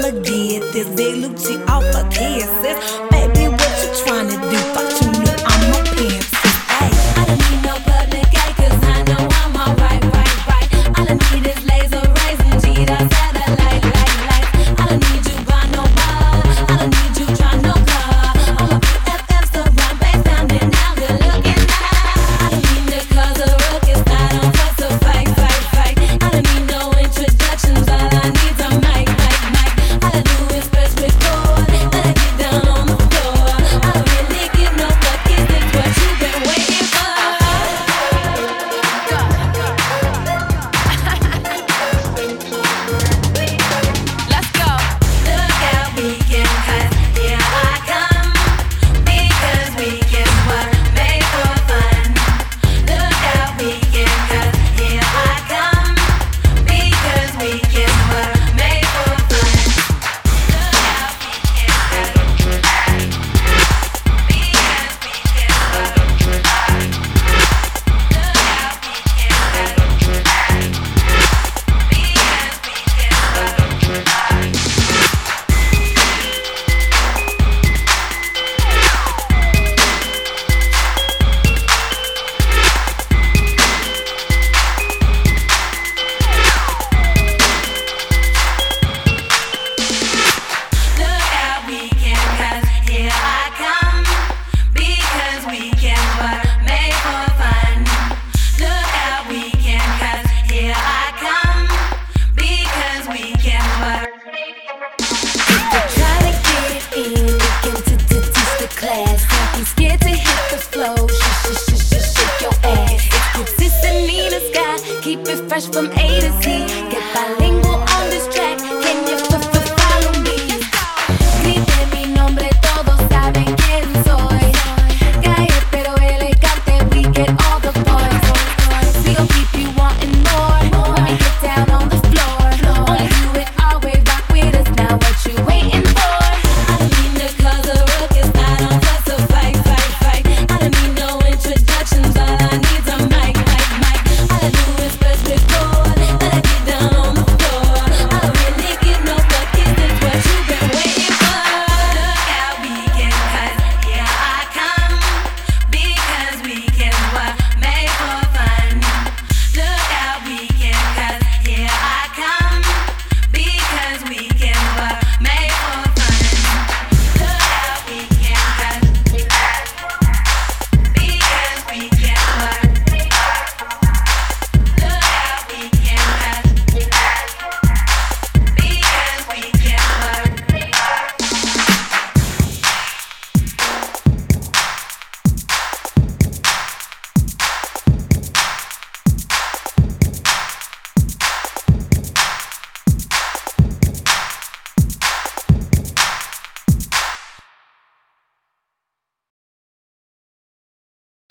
look dead. This big Lucci off a kisses. Baby, what you tryna do? Thought you knew I'm a pimp. Hey, I don't need no public eye, 'cause I know I'm alright, right. All I need is laser rays and G-Dot satellite, light. I don't need you by no bar. I don't need you try no car. All my BFFs to run bass sounding now good looking. I don't need the cause a rook is not on for so fight. I don't need no introductions. All I need's a mic. All I do is press record. Then I get down on the floor. I don't really give no fuck. Is this what you've been waiting for? Let's go. Look out, weekend, 'cause here I come. Because weekends were made for fun. Look out, weekend, 'cause here I come. Because weekends were made for fun. Look out, weekend, 'cause because weekends were Look out, weekend, 'cause here I come. Because weekends were made for fun. Look out, weekend, 'cause here I come. Because weekends were Try to get in, begin to teach the class. Don't be scared to hit the flow. Shake your ass. It's consistent in the sky. Keep it fresh from A to Z. Got